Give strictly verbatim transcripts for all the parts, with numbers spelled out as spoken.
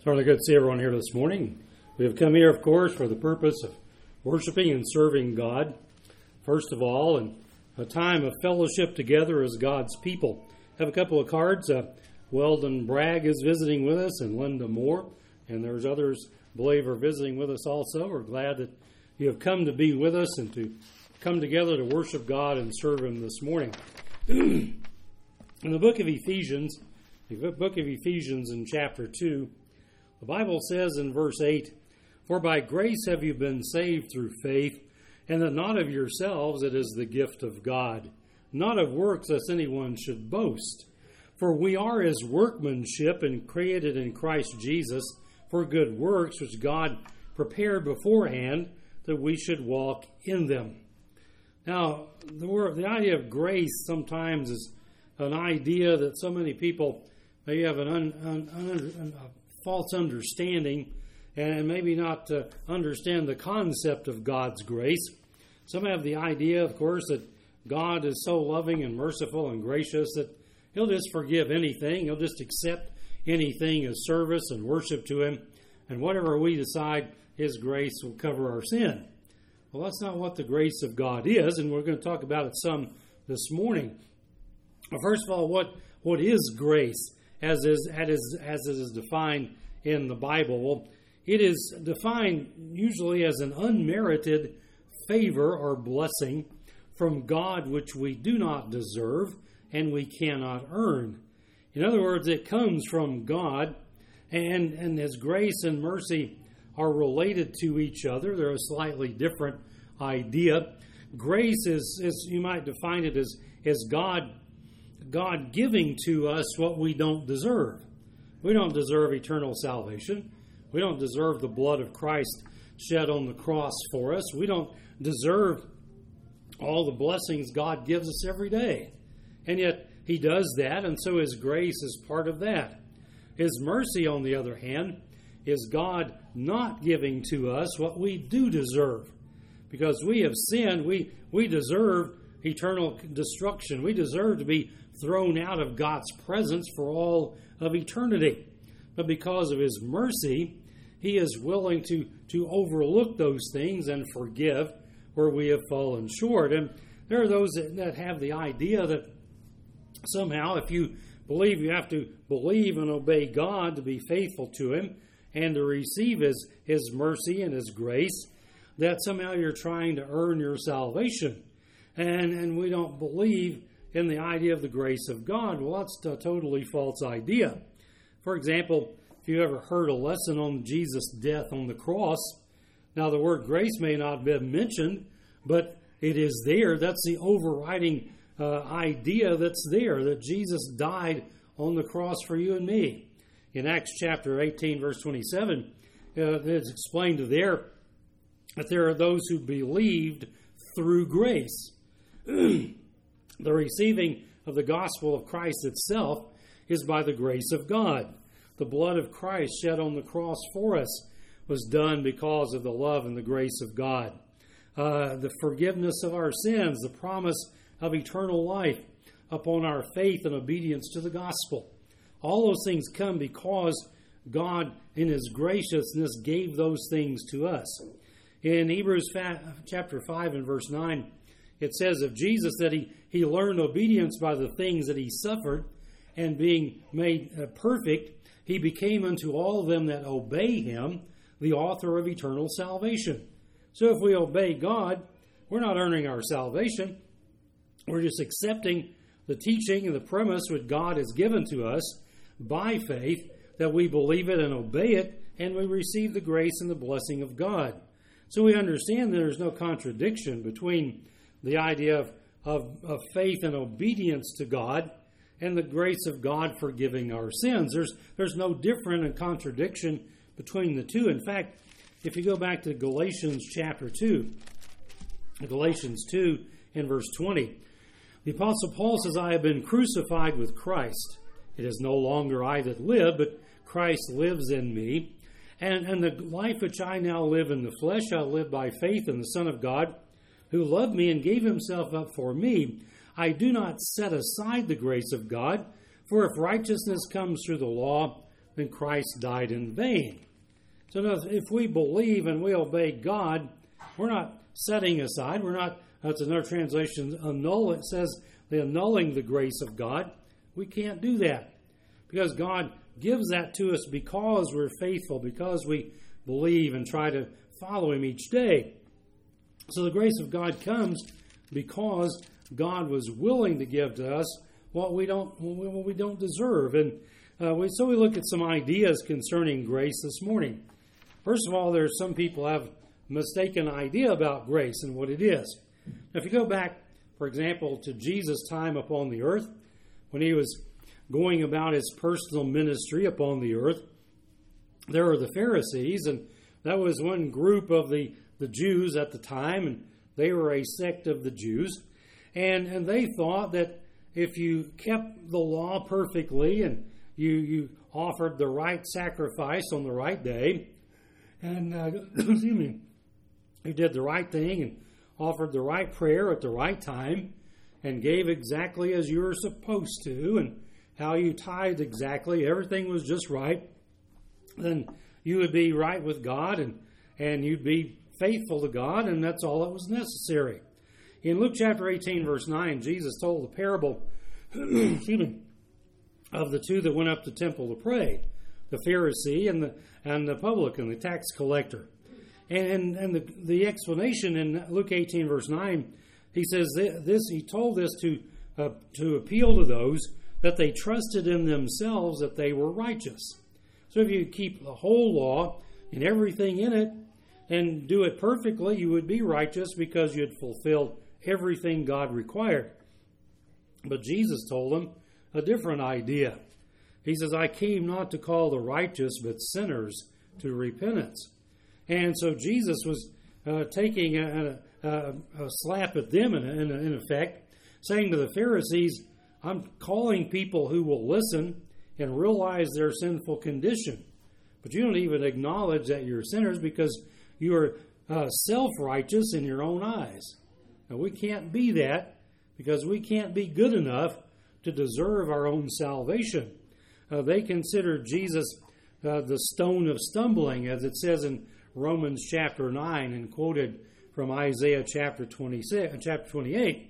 Certainly good to see everyone here this morning. We have come here, of course, for the purpose of worshiping and serving God, first of all, and a time of fellowship together as God's people. I have a couple of cards. Uh, Weldon Bragg is visiting with us, and Linda Moore, and there's others, I believe, are visiting with us also. We're glad that you have come to be with us and to come together to worship God and serve Him this morning. In the book of Ephesians, the book of Ephesians in chapter two, the Bible says in verse eight, "For by grace have you been saved through faith, and that not of yourselves, it is the gift of God, not of works, lest anyone should boast. For we are His workmanship, and created in Christ Jesus for good works, which God prepared beforehand that we should walk in them." Now, the word, the idea of grace sometimes is an idea that so many people maybe have an un, un, un, a false understanding and maybe not uh, understand the concept of God's grace. Some have the idea, of course, that God is so loving and merciful and gracious that He'll just forgive anything. He'll just accept anything as service and worship to Him. And whatever we decide, His grace will cover our sin. Well, that's not what the grace of God is, and we're going to talk about it some this morning. Well, first of all, what, what is grace as is, as, as it is defined in the Bible? Well, it is defined usually as an unmerited favor or blessing from God which we do not deserve and we cannot earn. In other words, it comes from God, and, and His grace and mercy are related to each other. They're a slightly different idea. Grace is, is you might define it as, as God God giving to us what we don't deserve. We don't deserve eternal salvation. We don't deserve the blood of Christ shed on the cross for us. We don't deserve all the blessings God gives us every day. And yet He does that, and so His grace is part of that. His mercy, on the other hand, is God not giving to us what we do deserve. Because we have sinned, we, we deserve eternal destruction. We deserve to be thrown out of God's presence for all of eternity. But because of His mercy, He is willing to, to overlook those things and forgive where we have fallen short. And there are those that, that have the idea that somehow if you believe you have to believe and obey God to be faithful to Him and to receive His, His mercy and His grace, that somehow you're trying to earn your salvation. And, and we don't believe in the idea of the grace of God. Well, that's a totally false idea. For example, if you ever heard a lesson on Jesus' death on the cross, now the word grace may not have been mentioned, but it is there. That's the overriding uh, idea that's there, that Jesus died on the cross for you and me. In Acts chapter eighteen, verse twenty-seven, uh, it's explained there that there are those who believed through grace. The receiving of the gospel of Christ itself is by the grace of God. The blood of Christ shed on the cross for us was done because of the love and the grace of God. Uh, the forgiveness of our sins, the promise of eternal life upon our faith and obedience to the gospel. All those things come because God, in His graciousness, gave those things to us. In Hebrews chapter five and verse nine, it says of Jesus that he, he learned obedience by the things that He suffered, and being made uh, perfect, He became unto all them that obey Him the author of eternal salvation. So if we obey God, we're not earning our salvation. We're just accepting the teaching and the premise which God has given to us by faith, that we believe it and obey it, and we receive the grace and the blessing of God. So we understand that there's no contradiction between the idea of, of, of faith and obedience to God and the grace of God forgiving our sins. There's, there's no different in contradiction between the two. In fact, if you go back to Galatians chapter two, Galatians two and verse twenty, the Apostle Paul says, "I have been crucified with Christ. It is no longer I that live, but Christ lives in me. And, and the life which I now live in the flesh, I live by faith in the Son of God, who loved me and gave Himself up for me. I do not set aside the grace of God, for if righteousness comes through the law, then Christ died in vain. So if we believe and we obey God, we're not setting aside. We're not, that's another translation, annul. It says the annulling the grace of God. We can't do that because God gives that to us because we're faithful, because we believe and try to follow Him each day. So the grace of God comes because God was willing to give to us what we don't what we don't deserve. And uh, we, so we look at some ideas concerning grace this morning. First of all, there's some people have a mistaken idea about grace and what it is. Now, if you go back, for example, to Jesus' time upon the earth, when He was going about His personal ministry upon the earth, there were the Pharisees, and that was one group of the, the Jews at the time, and they were a sect of the Jews. And, and they thought that if you kept the law perfectly and you, you offered the right sacrifice on the right day, and uh, excuse me, you did the right thing and offered the right prayer at the right time and gave exactly as you were supposed to and how you tithed exactly, everything was just right, then you would be right with God and, and you'd be faithful to God, and that's all that was necessary. In Luke chapter eighteen, verse nine, Jesus told the parable excuse me, of the two that went up to the temple to pray, the Pharisee and the and the publican, the tax collector. And and the, the explanation in Luke eighteen, verse nine, he says this, he told this to uh, to appeal to those that they trusted in themselves that they were righteous. So if you keep the whole law and everything in it and do it perfectly, you would be righteous because you had fulfilled everything God required. But Jesus told them a different idea. He says, I came not to call the righteous, but sinners to repentance. And so Jesus was uh, taking a, a, a slap at them, in, in, in effect, saying to the Pharisees, I'm calling people who will listen and realize their sinful condition. But you don't even acknowledge that you're sinners because you are uh, self-righteous in your own eyes. Now, we can't be that because we can't be good enough to deserve our own salvation. Uh, they considered Jesus uh, the stone of stumbling, as it says in Romans chapter nine and quoted from Isaiah chapter twenty-six, chapter twenty-eight.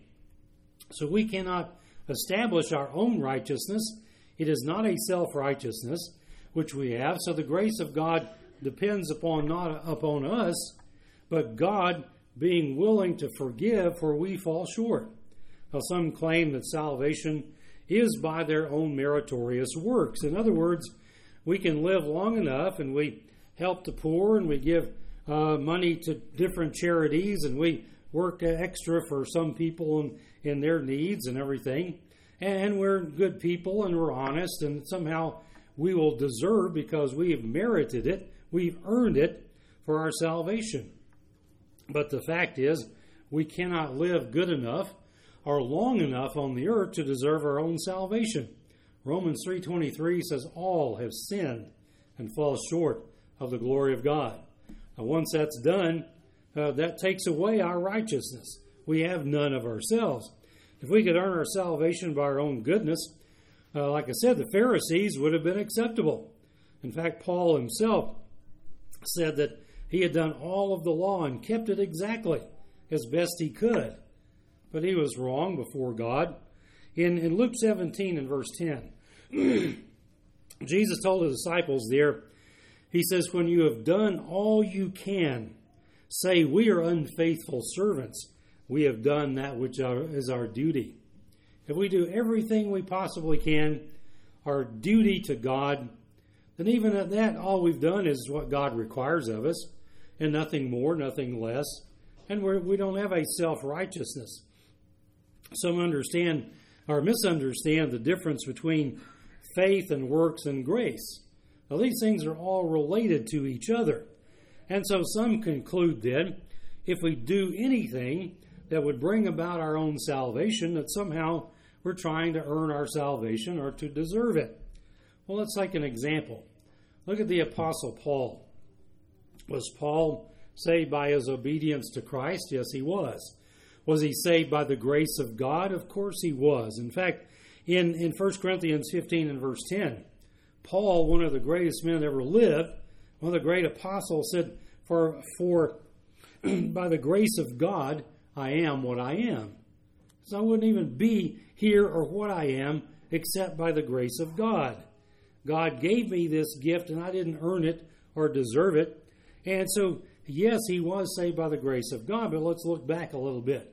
So we cannot establish our own righteousness. It is not a self-righteousness which we have. So the grace of God depends upon not upon us, but God being willing to forgive where we fall short. Now, some claim that salvation is by their own meritorious works. In other words, we can live long enough and we help the poor and we give uh, money to different charities and we work extra for some people in, in their needs and everything. And we're good people and we're honest and somehow we will deserve, because we've merited it, we've earned it for our salvation. But the fact is, we cannot live good enough or long enough on the earth to deserve our own salvation. Romans three twenty-three says, all have sinned and fall short of the glory of God. Now, once that's done, uh, that takes away our righteousness. We have none of ourselves. If we could earn our salvation by our own goodness, uh, like I said, the Pharisees would have been acceptable. In fact, Paul himself said that he had done all of the law and kept it exactly as best he could. But he was wrong before God. In, in Luke seventeen and verse ten, Jesus told the disciples there, he says, when you have done all you can, say, we are unfaithful servants. We have done that which is our duty. If we do everything we possibly can, our duty to God, then even at that, all we've done is what God requires of us, and nothing more, nothing less. And we're, we don't have a self-righteousness. Some understand or misunderstand the difference between faith and works and grace. Now, these things are all related to each other. And so some conclude then, if we do anything that would bring about our own salvation, that somehow we're trying to earn our salvation or to deserve it. Well, let's take an example. Look at the Apostle Paul. Was Paul saved by his obedience to Christ? Yes, he was. Was he saved by the grace of God? Of course he was. In fact, in, in First Corinthians fifteen and verse ten, Paul, one of the greatest men that ever lived, one of the great apostles, said, for, for by the grace of God, I am what I am. So I wouldn't even be here or what I am except by the grace of God. God gave me this gift, and I didn't earn it or deserve it. And so, yes, he was saved by the grace of God, but let's look back a little bit.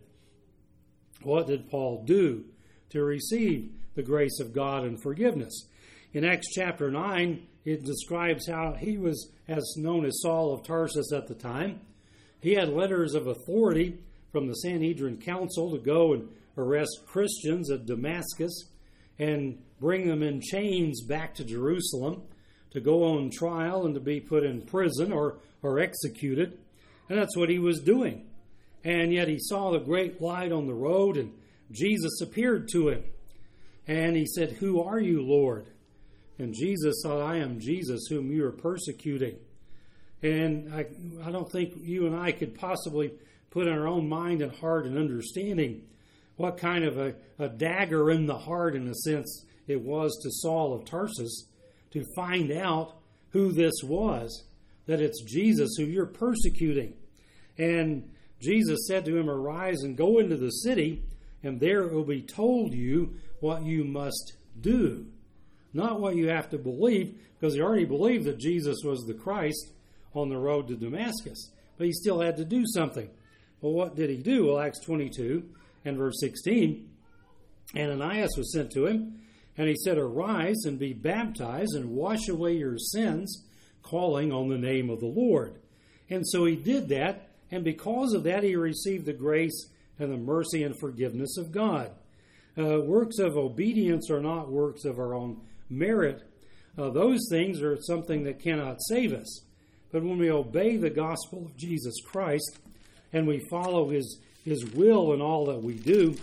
What did Paul do to receive the grace of God and forgiveness? In Acts chapter nine, it describes how he was, as known as Saul of Tarsus at the time. He had letters of authority from the Sanhedrin Council to go and arrest Christians at Damascus and bring them in chains back to Jerusalem to go on trial and to be put in prison or, or executed. And that's what he was doing. And yet he saw the great light on the road, and Jesus appeared to him. And he said, "Who are you, Lord?" And Jesus said, "I am Jesus whom you are persecuting." And I, I don't think you and I could possibly put in our own mind and heart and understanding what kind of a, a dagger in the heart, in a sense, it was to Saul of Tarsus to find out who this was, that it's Jesus who you're persecuting. And Jesus said to him, "Arise and go into the city, and there it will be told you what you must do." Not what you have to believe, because he already believed that Jesus was the Christ on the road to Damascus. But he still had to do something. Well, what did he do? Well, Acts twenty-two and verse sixteen, Ananias was sent to him, and he said, "Arise and be baptized and wash away your sins, calling on the name of the Lord." And so he did that, and because of that he received the grace and the mercy and forgiveness of God. Uh, works of obedience are not works of our own merit. Uh, those things are something that cannot save us. But when we obey the gospel of Jesus Christ and we follow his, his will in all that we do,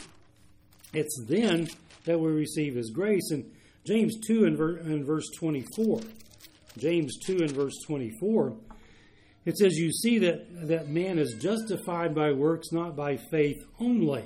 it's then that we receive his grace. And James two and, ver- and verse twenty-four, James two and verse twenty-four, it says, "You see that, that man is justified by works, not by faith only."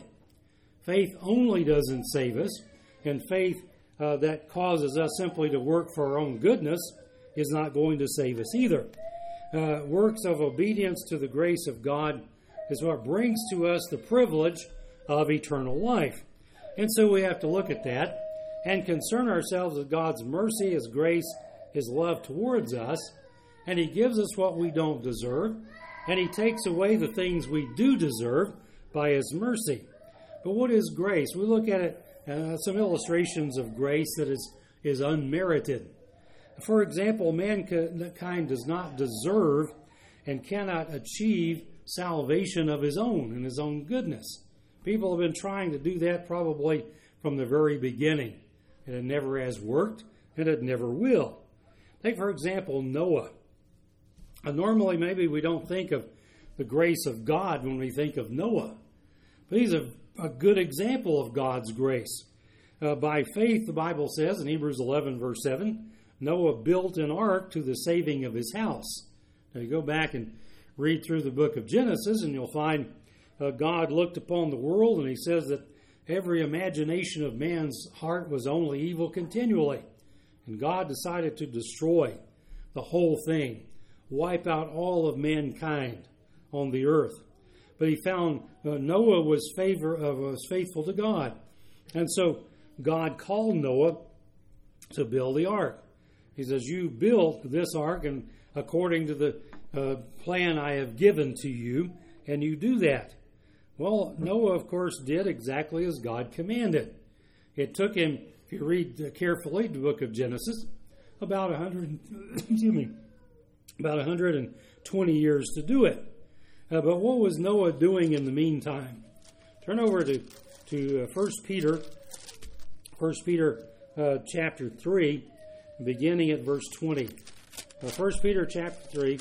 Faith only doesn't save us, and faith uh, that causes us simply to work for our own goodness is not going to save us either. Uh, works of obedience to the grace of God is what brings to us the privilege of eternal life. And so we have to look at that and concern ourselves with God's mercy, his grace, his love towards us, and he gives us what we don't deserve, and he takes away the things we do deserve by his mercy. But what is grace? We look at it, uh, some illustrations of grace that is, is unmerited. For example, mankind does not deserve and cannot achieve salvation of his own and his own goodness. People have been trying to do that probably from the very beginning, and it never has worked, and it never will. Take, for example, Noah. Uh, normally, maybe we don't think of the grace of God when we think of Noah, but he's a A good example of God's grace. Uh, by faith, the Bible says in Hebrews eleven, verse seven, Noah built an ark to the saving of his house. Now you go back and read through the book of Genesis, and you'll find uh, God looked upon the world, and he says that every imagination of man's heart was only evil continually. And God decided to destroy the whole thing, wipe out all of mankind on the earth. But he found uh, Noah was favor uh, was faithful to God. And so God called Noah to build the ark. He says, "You built this ark and according to the uh, plan I have given to you, and you do that." Well, Noah, of course, did exactly as God commanded. It took him, if you read carefully the book of Genesis, about one hundred, excuse me, about one hundred twenty years to do it. Uh, but what was Noah doing in the meantime? Turn over to, to uh, First Peter, First Peter uh, chapter three, beginning at verse twenty. Uh, First Peter chapter three,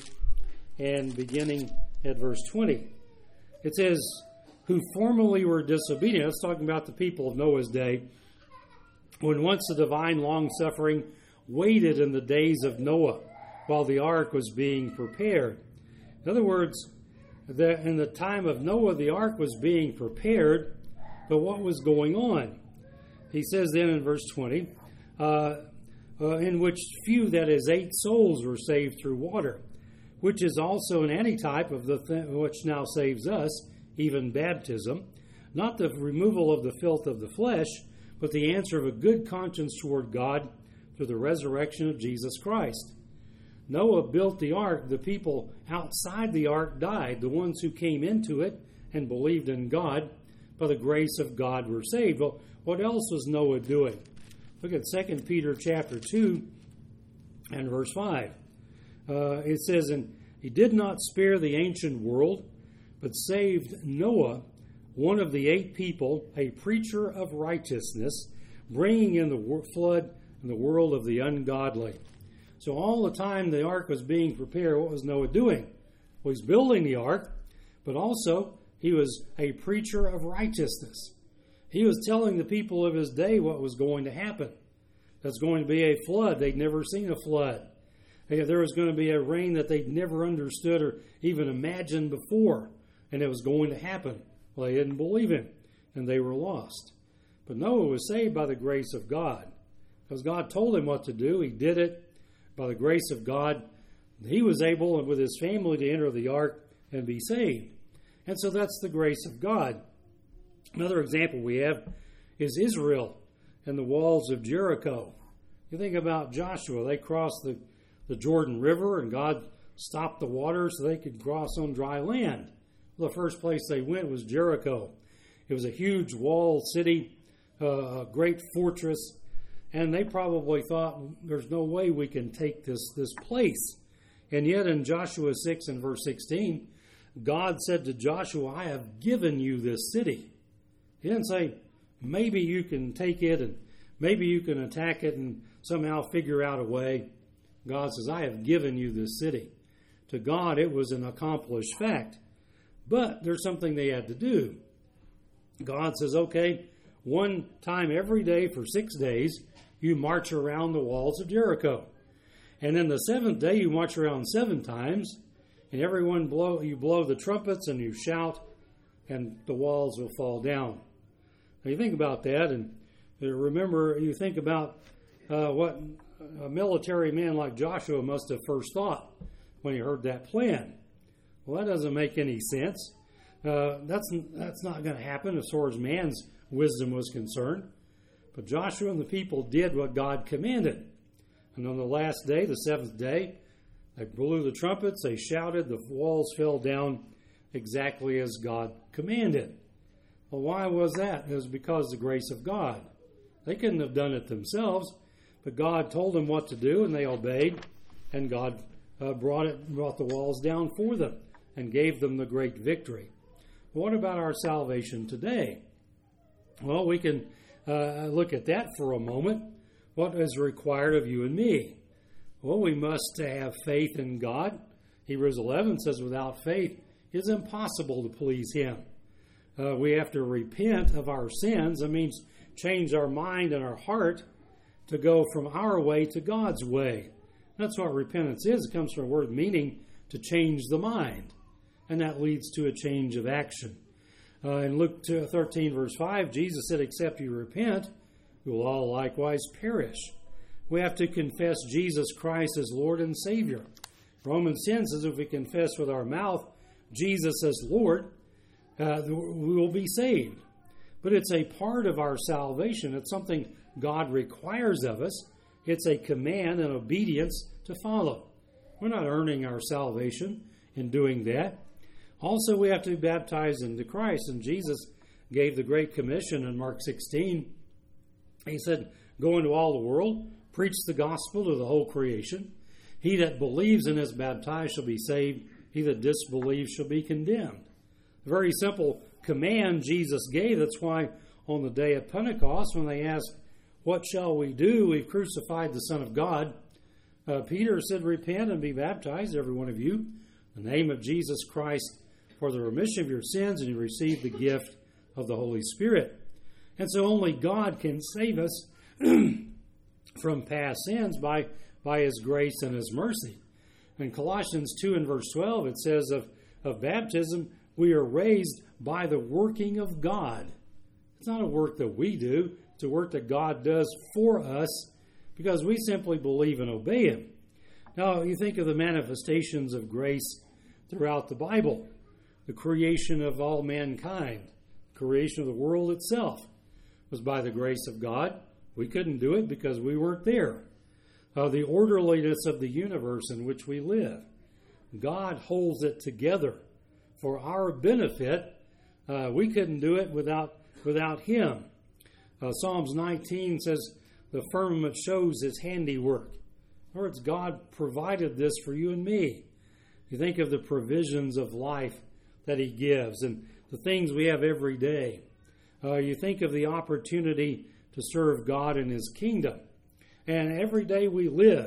and beginning at verse twenty. It says, "Who formerly were disobedient," that's talking about the people of Noah's day, "when once the divine long-suffering waited in the days of Noah, while the ark was being prepared." In other words, The, in the time of Noah, the ark was being prepared, but what was going on? He says then in verse twenty, uh, uh, in which few, that is, eight souls were saved through water, which is also an antitype of the th- which now saves us, even baptism, not the removal of the filth of the flesh, but the answer of a good conscience toward God through the resurrection of Jesus Christ. Noah built the ark. The people outside the ark died. The ones who came into it and believed in God, by the grace of God, were saved. Well, what else was Noah doing? Look at Second Peter chapter two and verse five. Uh, it says, "And he did not spare the ancient world, but saved Noah, one of the eight people, a preacher of righteousness, bringing in the flood in the world of the ungodly." So all the time the ark was being prepared, what was Noah doing? Well, he's building the ark, but also he was a preacher of righteousness. He was telling the people of his day what was going to happen. There's going to be a flood. They'd never seen a flood. There was going to be a rain that they'd never understood or even imagined before, and it was going to happen. Well, they didn't believe him, and they were lost. But Noah was saved by the grace of God, because God told him what to do. He did it by the grace of God. He was able, with his family, to enter the ark and be saved. And so that's the grace of God. Another example we have is Israel and the walls of Jericho. You think about Joshua. They crossed the, the Jordan River, and God stopped the water so they could cross on dry land. Well, the first place they went was Jericho. It was a huge walled city, uh, a great fortress, and they probably thought, there's no way we can take this, this place. And yet in Joshua six and verse sixteen, God said to Joshua, "I have given you this city." He didn't say, maybe you can take it and maybe you can attack it and somehow figure out a way. God says, "I have given you this city." To God, it was an accomplished fact. But there's something they had to do. God says, okay, one time every day for six days, you march around the walls of Jericho. And then the seventh day, you march around seven times, and everyone blow, you blow the trumpets and you shout, and the walls will fall down. Now you think about that, and remember, you think about uh, what a military man like Joshua must have first thought when he heard that plan. Well, that doesn't make any sense. Uh, that's that's not going to happen as far as man's wisdom was concerned. But Joshua and the people did what God commanded. And on the last day, the seventh day, they blew the trumpets, they shouted, the walls fell down exactly as God commanded. Well, why was that? It was because of the grace of God. They couldn't have done it themselves, but God told them what to do, and they obeyed, and God uh, brought it, brought the walls down for them and gave them the great victory. What about our salvation today? Well, we can uh, look at that for a moment. What is required of you and me? Well, we must have faith in God. Hebrews eleven says without faith it is impossible to please Him. Uh, we have to repent of our sins. That means change our mind and our heart to go from our way to God's way. That's what repentance is. It comes from a word meaning to change the mind. And that leads to a change of action. Uh, in Luke thirteen, verse five, Jesus said, "Except you repent, we will all likewise perish." We have to confess Jesus Christ as Lord and Savior. Romans ten says if we confess with our mouth Jesus as Lord, uh, we will be saved. But it's a part of our salvation. It's something God requires of us. It's a command and obedience to follow. We're not earning our salvation in doing that. Also, we have to be baptized into Christ. And Jesus gave the Great Commission in Mark sixteen. He said, "Go into all the world, preach the gospel to the whole creation. He that believes and is baptized shall be saved. He that disbelieves shall be condemned." A very simple command Jesus gave. That's why on the day of Pentecost, when they asked, "What shall we do? We've crucified the Son of God." Uh, Peter said, "Repent and be baptized, every one of you, in the name of Jesus Christ, for the remission of your sins, and you receive the gift of the Holy Spirit." And so only God can save us from past sins by, by His grace and His mercy. In Colossians two and verse twelve, it says of, of baptism, we are raised by the working of God. It's not a work that we do. It's a work that God does for us because we simply believe and obey him. Now, you think of the manifestations of grace throughout the Bible, the creation of all mankind, creation of the world itself was by the grace of God. We couldn't do it because we weren't there. Uh, the orderliness of the universe in which we live, God holds it together for our benefit. Uh, we couldn't do it without without him. Uh, Psalms nineteen says, the firmament shows his handiwork. In other words, God provided this for you and me. You think of the provisions of life that he gives and the things we have every day. Uh, you think of the opportunity to serve God in his kingdom. And every day we live,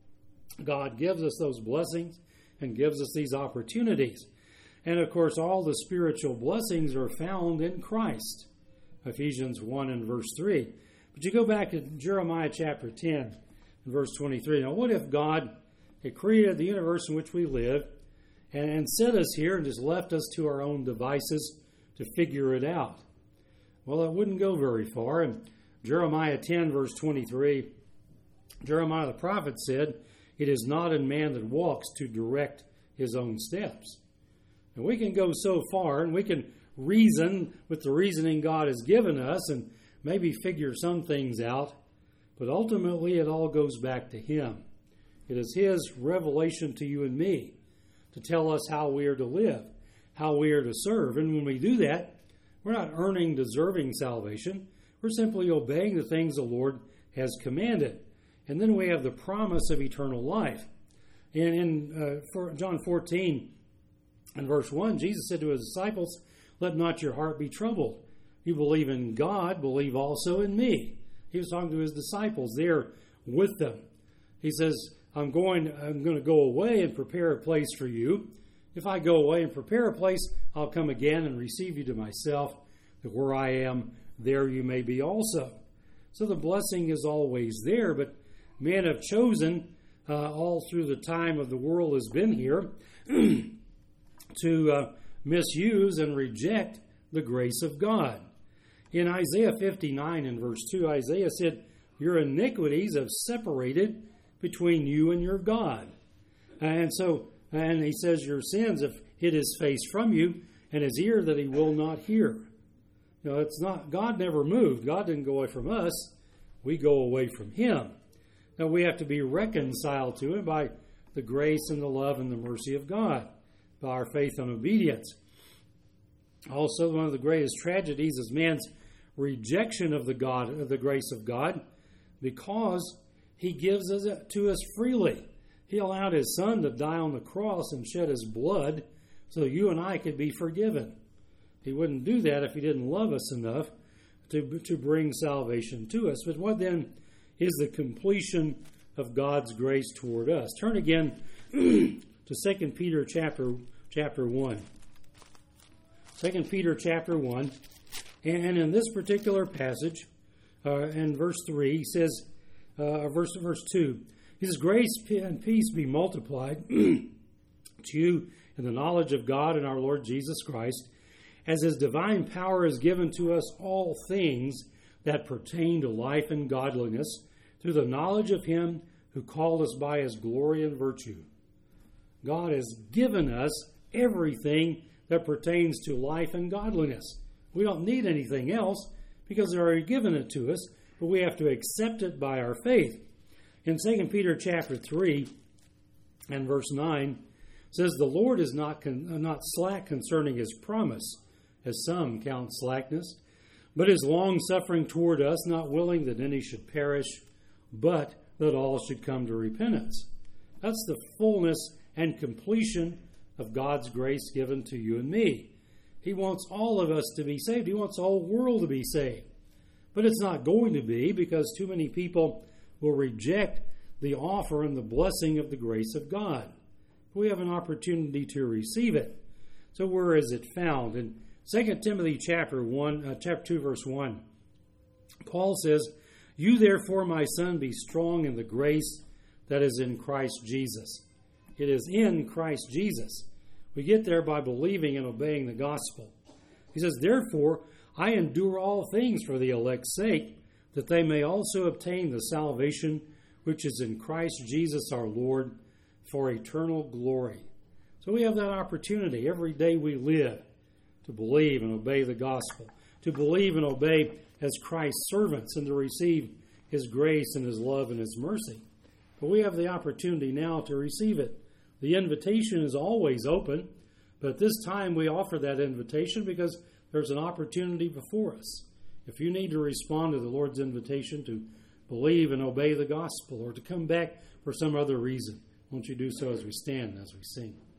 God gives us those blessings and gives us these opportunities. And of course, all the spiritual blessings are found in Christ. Ephesians one and verse three. But you go back to Jeremiah chapter ten and verse twenty-three. Now, what if God had created the universe in which we live and, and set us here and just left us to our own devices to figure it out? Well, it wouldn't go very far. In Jeremiah ten, verse twenty-three, Jeremiah the prophet said, it is not in man that walks to direct his own steps. And we can go so far, and we can reason with the reasoning God has given us and maybe figure some things out, but ultimately it all goes back to him. It is his revelation to you and me to tell us how we are to live, how we are to serve. And when we do that, we're not earning, deserving salvation. We're simply obeying the things the Lord has commanded. And then we have the promise of eternal life. And in uh, for John fourteen and verse one, Jesus said to his disciples, let not your heart be troubled. You believe in God, believe also in me. He was talking to his disciples there with them. He says, I'm going, I'm going to go away and prepare a place for you. If I go away and prepare a place, I'll come again and receive you to myself, that where I am, there you may be also. So the blessing is always there, but men have chosen, uh, all through the time of the world has been here, to uh, misuse and reject the grace of God. In Isaiah fifty-nine and verse two, Isaiah said, your iniquities have separated between you and your God. And so, and he says, your sins have hid his face from you and his ear that he will not hear. You know, it's not, God never moved. God didn't go away from us. We go away from him. Now we have to be reconciled to him by the grace and the love and the mercy of God, by our faith and obedience. Also, one of the greatest tragedies is man's rejection of the God, of the grace of God, because he gives it to us freely. He allowed his son to die on the cross and shed his blood so you and I could be forgiven. He wouldn't do that if he didn't love us enough to, to bring salvation to us. But what then is the completion of God's grace toward us? Turn again to Second Peter chapter, chapter one. Second Peter chapter one. And in this particular passage, uh, in verse three, he says, uh, verse, verse two, he says, grace and peace be multiplied to you in the knowledge of God and our Lord Jesus Christ, as his divine power has given to us all things that pertain to life and godliness, through the knowledge of him who called us by his glory and virtue. God has given us everything that pertains to life and godliness. We don't need anything else because they're already given it to us, but we have to accept it by our faith. In Second Peter chapter three and verse nine, it says, the Lord is not, con- not slack concerning his promise, as some count slackness, but is long-suffering toward us, not willing that any should perish, but that all should come to repentance. That's the fullness and completion of God's grace given to you and me. He wants all of us to be saved. He wants the whole world to be saved. But it's not going to be, because too many people will reject the offer and the blessing of the grace of God. We have an opportunity to receive it. So where is it found? In Second Timothy chapter one, uh, chapter two, verse one, Paul says, you therefore, my son, be strong in the grace that is in Christ Jesus. It is in Christ Jesus. We get there by believing and obeying the gospel. He says, therefore, I endure all things for the elect's sake, that they may also obtain the salvation which is in Christ Jesus our Lord, for eternal glory. So we have that opportunity every day we live to believe and obey the gospel, to believe and obey as Christ's servants, and to receive His grace and His love and His mercy. But we have the opportunity now to receive it. The invitation is always open, but at this time we offer that invitation because there's an opportunity before us. If you need to respond to the Lord's invitation to believe and obey the gospel, or to come back for some other reason, won't you do so as we stand, as we sing?